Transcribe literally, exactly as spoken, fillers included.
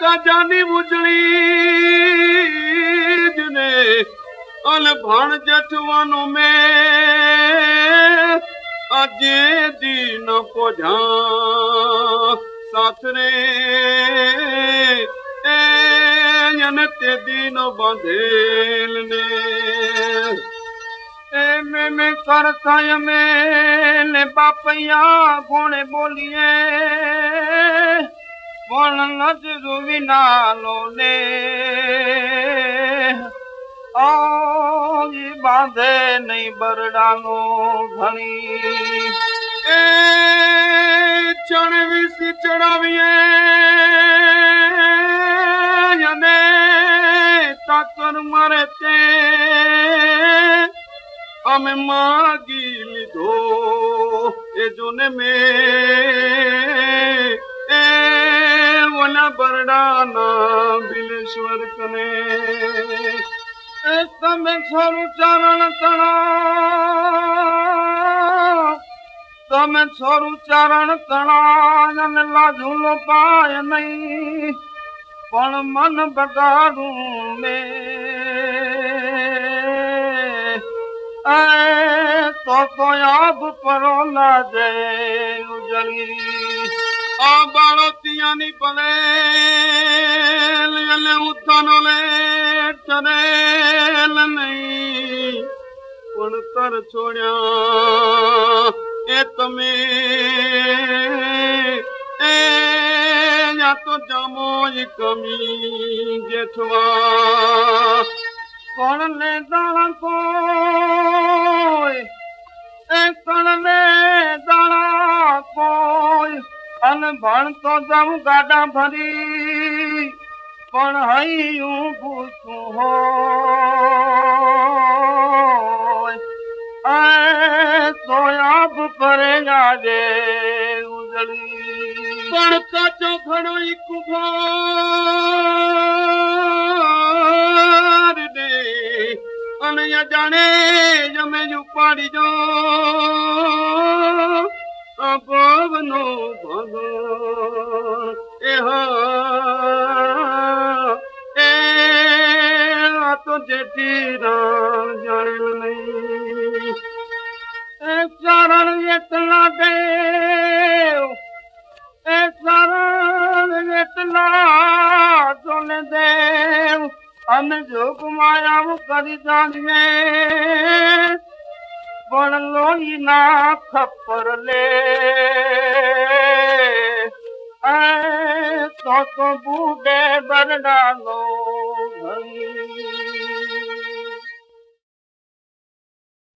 રાજાની ઉજળી ને અને ભાણ જેઠવાનો મેં આજે દીન પોઢા સાસરે એને તે દીનો બાંધેલ ને એ મેં મેં કરતા મેં બાપૈયા કોણે બોલીએ પણ નજરો વિનાનો ને આજી બાંધે નહીં બરડાનો ઘણી એ ચણવીસી ચડાવીએ અને તાકર મારે તે અમે માગી લીધો એ જોને મેં એ ઓલા બરડાના બિલેશ્વર કને એ તમે છોરું ચારણ તણા તમે છોરું ચારણ તણા અને લાજુલો પાય નહીં પણ મન બગાડું મેં તો તો આબ પરો લાજે ઉજળી આ બાળતિયાની પલે અને ઉત્થાનો લે ચરેલ નહીં પણ તર છોડ્યા એ તમે એ યા તો જામો કમી જેઠવા કોણ ને દાણા કોઈ એ કણ ને દાણા કોઈ અન ભણતો જાઉં ગાડા ભરી પણ હૈયું પૂછું હોય તો આબ પરે આજે ઉજળી પણ કાચો ઘણો કુભાર દે અને જાણે જમે ઉપાડી જો પવનો ભગો એ હા એ તો જેઠી રામ જાણે નહીં એ ચરણ એટલા દેવ એ ચરણ એટલા જોને દેવ અમે જોગ માયા કરી જાણીએ પણ લોહી ના ખપ્પર લે તો તો બુડે બરડાનો